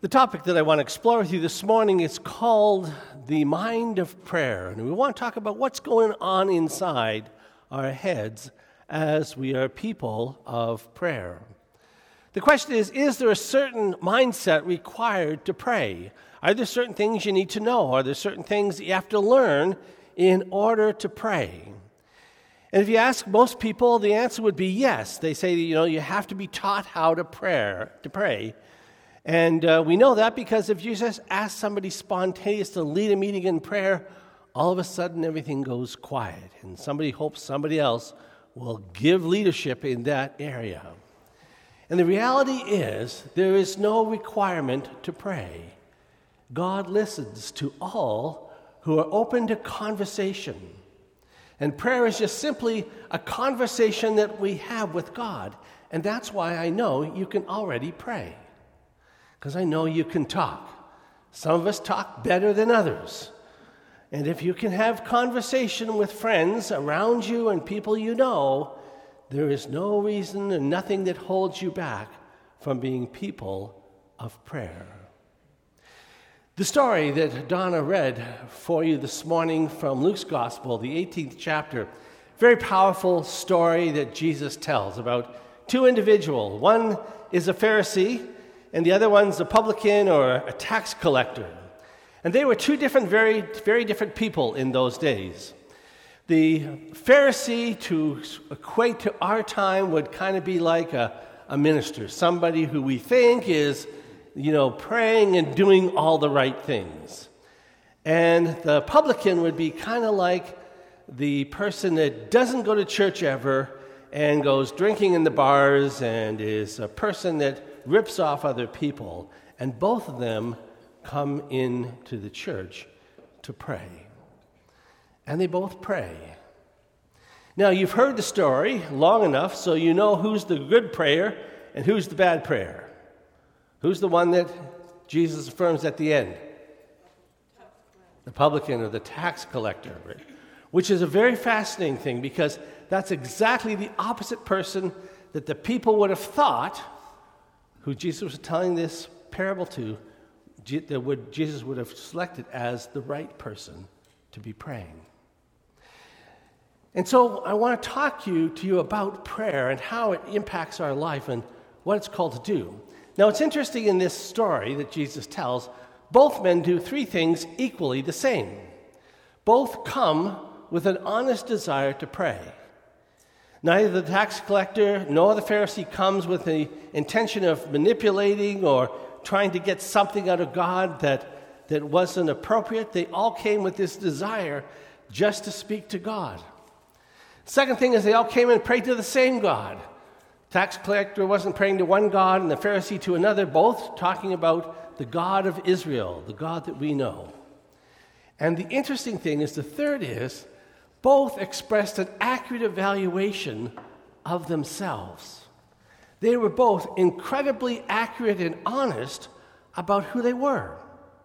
The topic that I want to explore with you this morning is called the mind of prayer. And we want to talk about what's going on inside our heads as we are people of prayer. The question is there a certain mindset required to pray? Are there certain things you need to know? Are there certain things that you have to learn in order to pray? And if you ask most people, the answer would be yes. They say, you have to be taught how to pray. And we know that because if you just ask somebody spontaneous to lead a meeting in prayer, all of a sudden everything goes quiet. And somebody hopes somebody else will give leadership in that area. And the reality is, there is no requirement to pray. God listens to all who are open to conversation. And prayer is just simply a conversation that we have with God. And that's why I know you can already pray. Because I know you can talk. Some of us talk better than others. And if you can have conversation with friends around you and people you know, there is no reason and nothing that holds you back from being people of prayer. The story that Donna read for you this morning from Luke's Gospel, the 18th chapter, very powerful story that Jesus tells about two individuals. One is a Pharisee, and the other one's a publican or a tax collector. And they were two different, very, very different people in those days. The Pharisee, to equate to our time, would kind of be like a minister, somebody who we think is, praying and doing all the right things. And the publican would be kind of like the person that doesn't go to church ever and goes drinking in the bars and is a person that rips off other people. And both of them come into the church to pray. And they both pray. Now, you've heard the story long enough, so you know who's the good prayer and who's the bad prayer. Who's the one that Jesus affirms at the end? The publican or the tax collector, which is a very fascinating thing because that's exactly the opposite person that the people would have thought who Jesus was telling this parable to, Jesus would have selected as the right person to be praying. And so I want to talk to you about prayer and how it impacts our life and what it's called to do. Now, it's interesting in this story that Jesus tells, both men do three things equally the same. Both come with an honest desire to pray. Neither the tax collector nor the Pharisee comes with the intention of manipulating or trying to get something out of God that wasn't appropriate. They all came with this desire just to speak to God. Second thing is they all came and prayed to the same God. Tax collector wasn't praying to one God and the Pharisee to another, both talking about the God of Israel, the God that we know. And the interesting thing is the third is both expressed an accurate evaluation of themselves. They were both incredibly accurate and honest about who they were.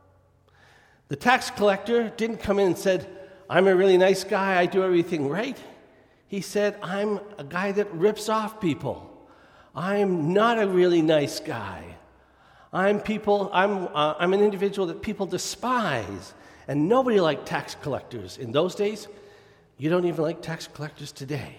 The tax collector didn't come in and said, I'm a really nice guy, I do everything right. He said, I'm a guy that rips off people. I'm not a really nice guy. I'm an individual that people despise. And nobody liked tax collectors. In those days, you don't even like tax collectors today.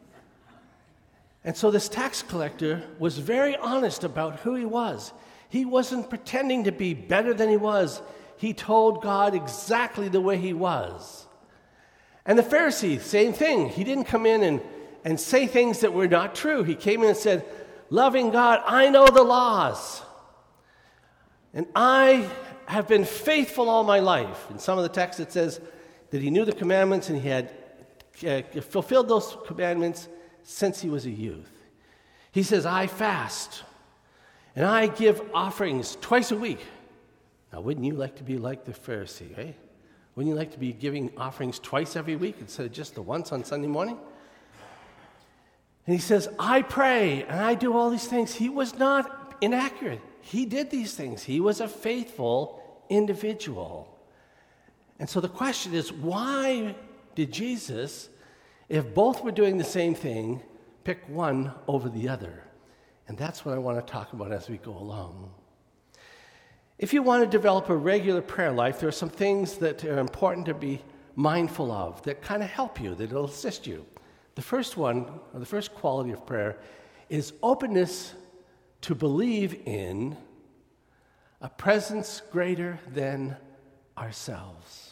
And so this tax collector was very honest about who he was. He wasn't pretending to be better than he was. He told God exactly the way he was. And the Pharisee, same thing. He didn't come in and say things that were not true. He came in and said, loving God, I know the laws. And I have been faithful all my life. In some of the text it says that he knew the commandments and he had fulfilled those commandments since he was a youth. He says, I fast and I give offerings twice a week. Now, wouldn't you like to be like the Pharisee, eh? Wouldn't you like to be giving offerings twice every week instead of just the once on Sunday morning? And he says, I pray and I do all these things. He was not inaccurate. He did these things. He was a faithful individual. And so the question is, why did Jesus, if both were doing the same thing, pick one over the other? And that's what I want to talk about as we go along. If you want to develop a regular prayer life, there are some things that are important to be mindful of that kind of help you, that will assist you. The first one, or the first quality of prayer, is openness to believe in a presence greater than ourselves.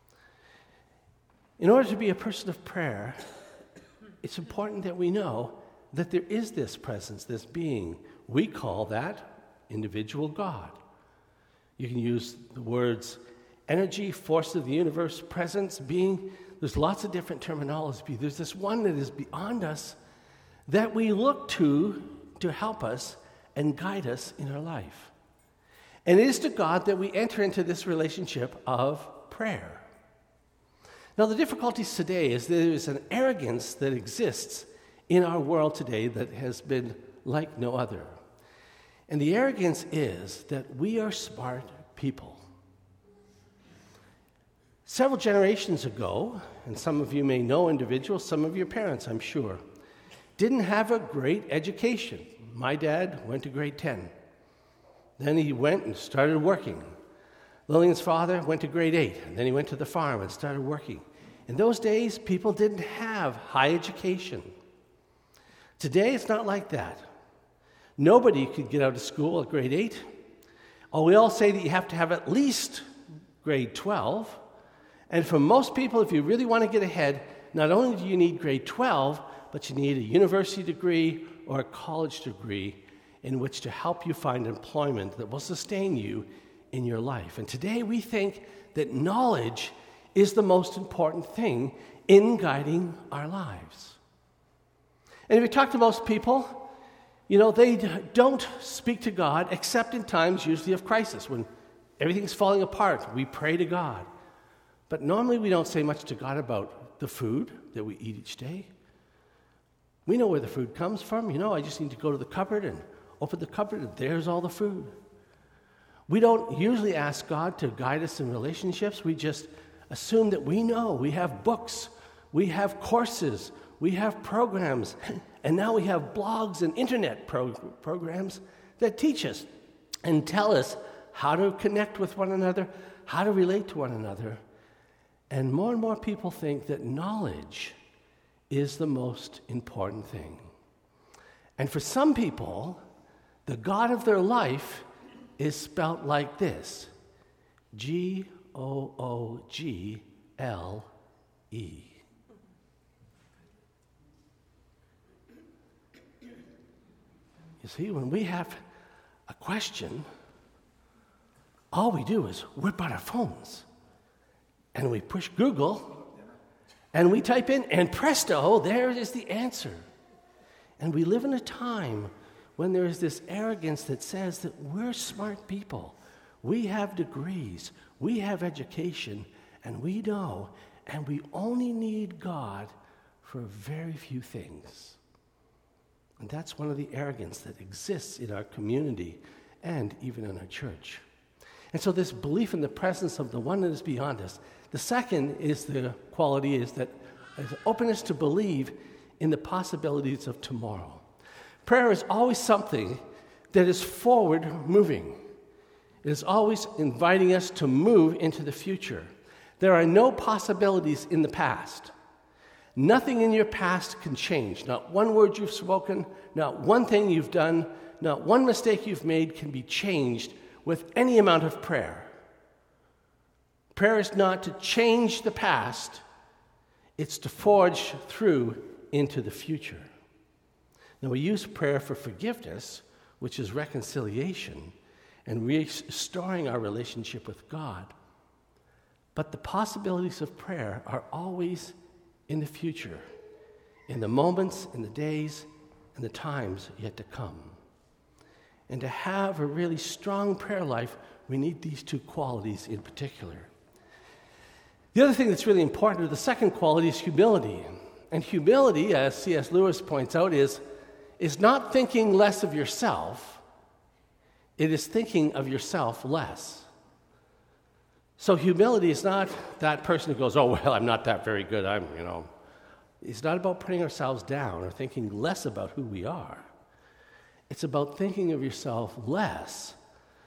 In order to be a person of prayer, it's important that we know that there is this presence, this being. We call that individual God. You can use the words energy, force of the universe, presence, being. There's lots of different terminology. There's this one that is beyond us that we look to help us and guide us in our life. And it is to God that we enter into this relationship of prayer. Now, the difficulties today is there is an arrogance that exists in our world today that has been like no other. And the arrogance is that we are smart people. Several generations ago, and some of you may know individuals, some of your parents, I'm sure, didn't have a great education. My dad went to grade 10. Then he went and started working. Lillian's father went to grade 8, and then he went to the farm and started working. In those days, people didn't have high education. Today, it's not like that. Nobody could get out of school at grade 8. Oh, we all say that you have to have at least grade 12. And for most people, if you really want to get ahead, not only do you need grade 12, but you need a university degree or a college degree in which to help you find employment that will sustain you in your life. And today we think that knowledge is the most important thing in guiding our lives. And if you talk to most people, they don't speak to God except in times usually of crisis. When everything's falling apart, we pray to God. But normally we don't say much to God about the food that we eat each day. We know where the food comes from. I just need to go to the cupboard and open the cupboard and there's all the food. We don't usually ask God to guide us in relationships. We just assume that we know. We have books, we have courses, we have programs, and now we have blogs and internet programs that teach us and tell us how to connect with one another, how to relate to one another. And more people think that knowledge is the most important thing. And for some people, the God of their life is spelt like this: Google. You see, when we have a question, all we do is whip out our phones and we push Google and we type in, and presto, there is the answer. And we live in a time when there is this arrogance that says that we're smart people. We have degrees, we have education, and we know, and we only need God for very few things. And that's one of the arrogance that exists in our community and even in our church. And so this belief in the presence of the one that is beyond us. The second is the quality is that openness to believe in the possibilities of tomorrow. Prayer is always something that is forward moving. It is always inviting us to move into the future. There are no possibilities in the past. Nothing in your past can change. Not one word you've spoken, not one thing you've done, not one mistake you've made can be changed with any amount of prayer. Prayer is not to change the past, it's to forge through into the future. Now, we use prayer for forgiveness, which is reconciliation, and restoring our relationship with God. But the possibilities of prayer are always in the future, in the moments, in the days, and the times yet to come. And to have a really strong prayer life, we need these two qualities in particular. The other thing that's really important, or the second quality, is humility. And humility, as C.S. Lewis points out, is not thinking less of yourself, it is thinking of yourself less. So humility is not that person who goes, oh, well, I'm not that very good, It's not about putting ourselves down or thinking less about who we are. It's about thinking of yourself less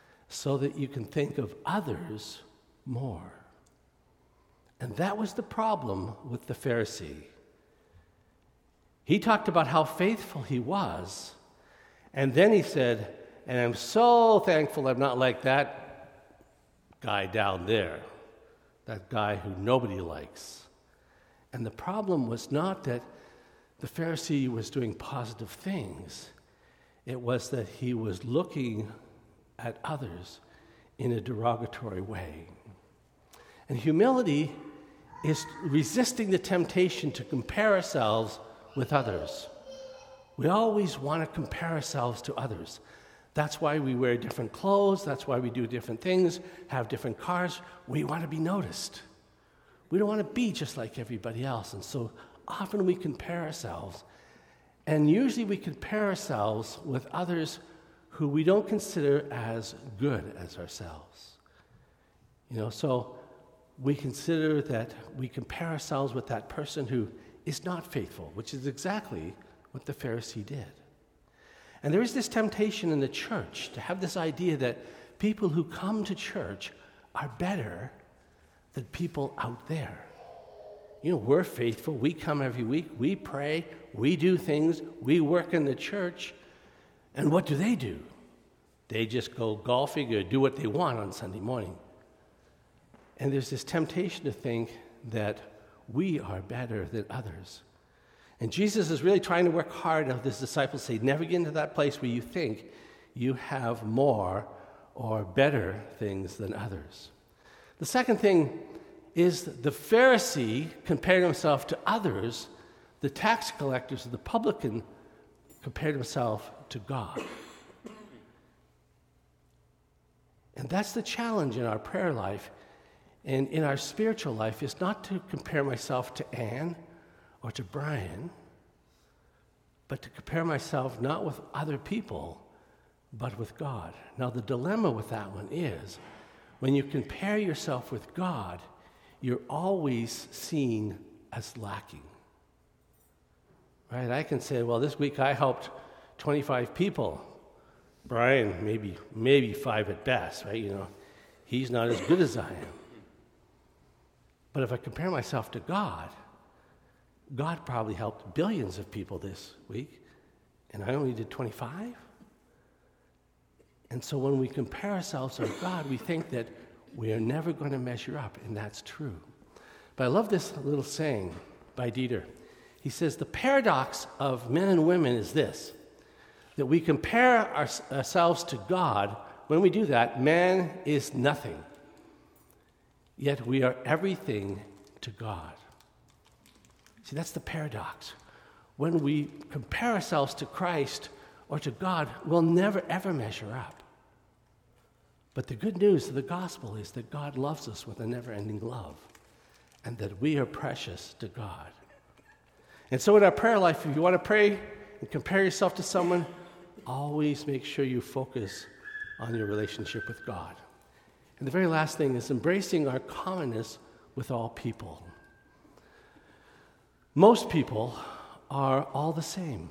so that you can think of others more. And that was the problem with the Pharisee. He talked about how faithful he was, and then he said, and I'm so thankful I'm not like that guy down there, that guy who nobody likes. And the problem was not that the Pharisee was doing positive things. It was that he was looking at others in a derogatory way. And humility is resisting the temptation to compare ourselves with others. We always want to compare ourselves to others. That's why we wear different clothes. That's why we do different things, have different cars. We want to be noticed. We don't want to be just like everybody else. And so often we compare ourselves. And usually we compare ourselves with others who we don't consider as good as ourselves. So we consider that we compare ourselves with that person who is not faithful, which is exactly what the Pharisee did. And there is this temptation in the church to have this idea that people who come to church are better than people out there. We're faithful. We come every week. We pray. We do things. We work in the church. And what do? They just go golfing or do what they want on Sunday morning. And there's this temptation to think that we are better than others. And Jesus is really trying to work hard on his disciples say, never get into that place where you think you have more or better things than others. The second thing is the Pharisee compared himself to others. The tax collectors, the publican, compared himself to God. And that's the challenge in our prayer life and in our spiritual life, is not to compare myself to Anne or to Brian, but to compare myself not with other people, but with God. Now, the dilemma with that one is, when you compare yourself with God, you're always seen as lacking. Right? I can say, well, this week I helped 25 people. Brian, maybe 5 at best, right? He's not as good as I am. But if I compare myself to God, God probably helped billions of people this week, and I only did 25. And so when we compare ourselves to God, we think that we are never going to measure up, and that's true. But I love this little saying by Dieter. He says, the paradox of men and women is this, that we compare ourselves to God. When we do that, man is nothing. Yet we are everything to God. See, that's the paradox. When we compare ourselves to Christ or to God, we'll never, ever measure up. But the good news of the gospel is that God loves us with a never-ending love, and that we are precious to God. And so in our prayer life, if you want to pray and compare yourself to someone, always make sure you focus on your relationship with God. And the very last thing is embracing our commonness with all people. Most people are all the same.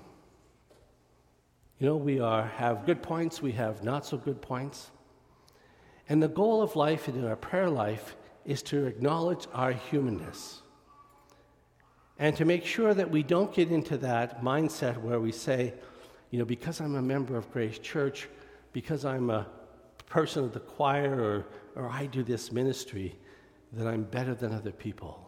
We have good points, we have not so good points. And the goal of life and in our prayer life is to acknowledge our humanness and to make sure that we don't get into that mindset where we say, because I'm a member of Grace Church, because I'm a person of the choir, or I do this ministry, that I'm better than other people.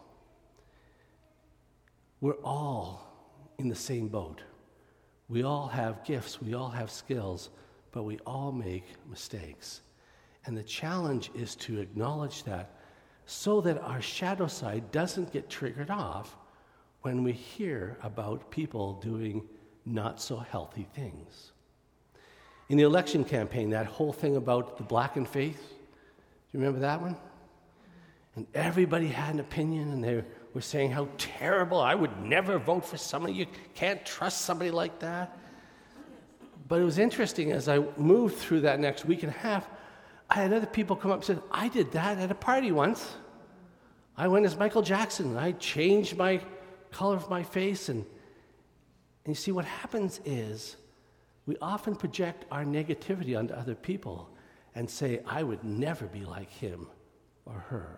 We're all in the same boat. We all have gifts, we all have skills, but we all make mistakes. And the challenge is to acknowledge that so that our shadow side doesn't get triggered off when we hear about people doing not so healthy things. In the election campaign, that whole thing about the blackened faith, do you remember that one? And everybody had an opinion, and they were saying how terrible, I would never vote for somebody, you can't trust somebody like that. But it was interesting, as I moved through that next week and a half, I had other people come up and said, I did that at a party once. I went as Michael Jackson. I changed my color of my face. And you see, what happens is we often project our negativity onto other people. and say, I would never be like him or her.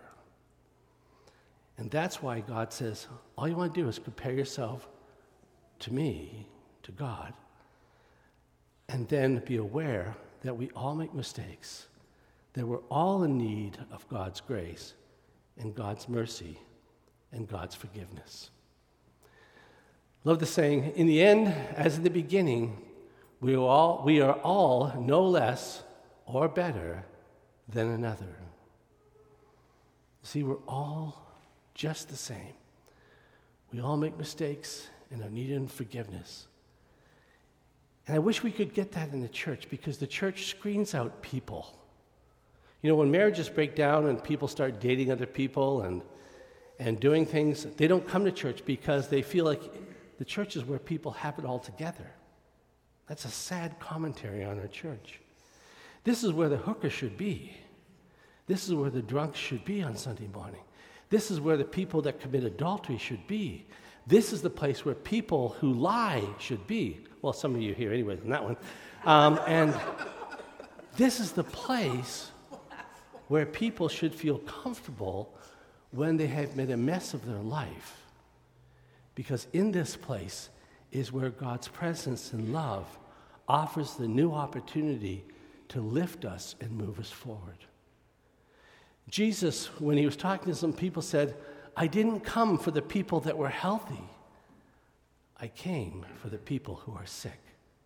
And that's why God says, all you want to do is compare yourself to me, to God, and then be aware that we all make mistakes, that we're all in need of God's grace and God's mercy and God's forgiveness. Love the saying, in the end, as in the beginning, we are all no less or better than another. See, we're all just the same. We all make mistakes and are needing forgiveness. And I wish we could get that in the church, because the church screens out people. You know, when marriages break down and people start dating other people and doing things, they don't come to church because they feel like the church is where people have it all together. That's a sad commentary on our church. This is where the hooker should be. This is where the drunks should be on Sunday morning. This is where the people that commit adultery should be. This is the place where people who lie should be. Well, some of you here anyway in that one. And this is the place where people should feel comfortable when they have made a mess of their life. Because in this place is where God's presence and love offers the new opportunity to lift us and move us forward. Jesus, when he was talking to some people, said, I didn't come for the people that were healthy. I came for the people who are sick.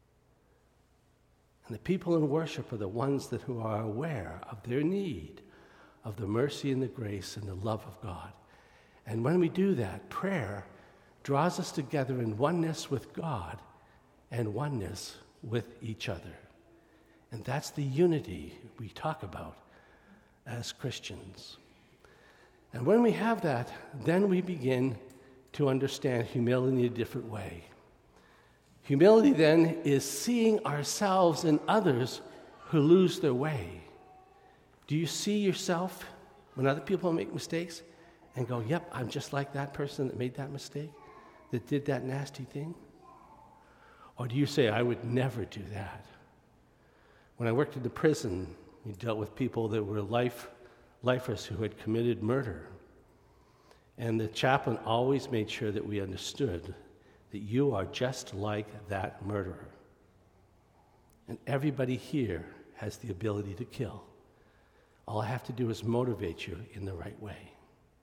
And the people in worship are the ones who are aware of their need of the mercy and the grace and the love of God. And when we do that, prayer draws us together in oneness with God and oneness with each other. And that's the unity we talk about as Christians. And when we have that, then we begin to understand humility in a different way. Humility then is seeing ourselves in others who lose their way. Do you see yourself when other people make mistakes and go, yep, I'm just like that person that made that mistake, that did that nasty thing? Or do you say, I would never do that? When I worked in the prison, we dealt with people that were lifers who had committed murder. And the chaplain always made sure that we understood that you are just like that murderer. And everybody here has the ability to kill. All I have to do is motivate you in the right way.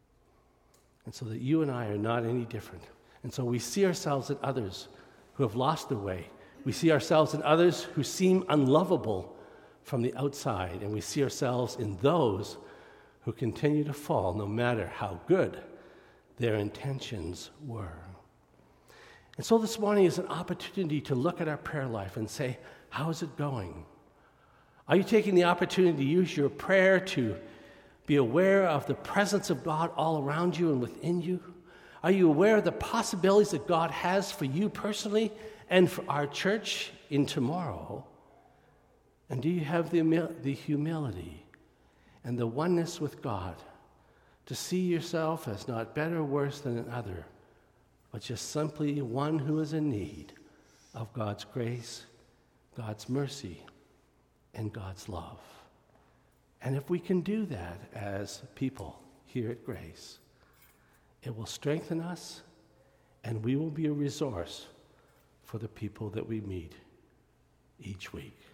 And so that you and I are not any different. And so we see ourselves in others who have lost their way. We see ourselves in others who seem unlovable from the outside. And we see ourselves in those who continue to fall no matter how good their intentions were. And so this morning is an opportunity to look at our prayer life and say, how is it going? Are you taking the opportunity to use your prayer to be aware of the presence of God all around you and within you? Are you aware of the possibilities that God has for you personally and for our church in tomorrow? And do you have the humility and the oneness with God to see yourself as not better or worse than another, but just simply one who is in need of God's grace, God's mercy, and God's love? And if we can do that as people here at Grace, it will strengthen us, and we will be a resource for the people that we meet each week.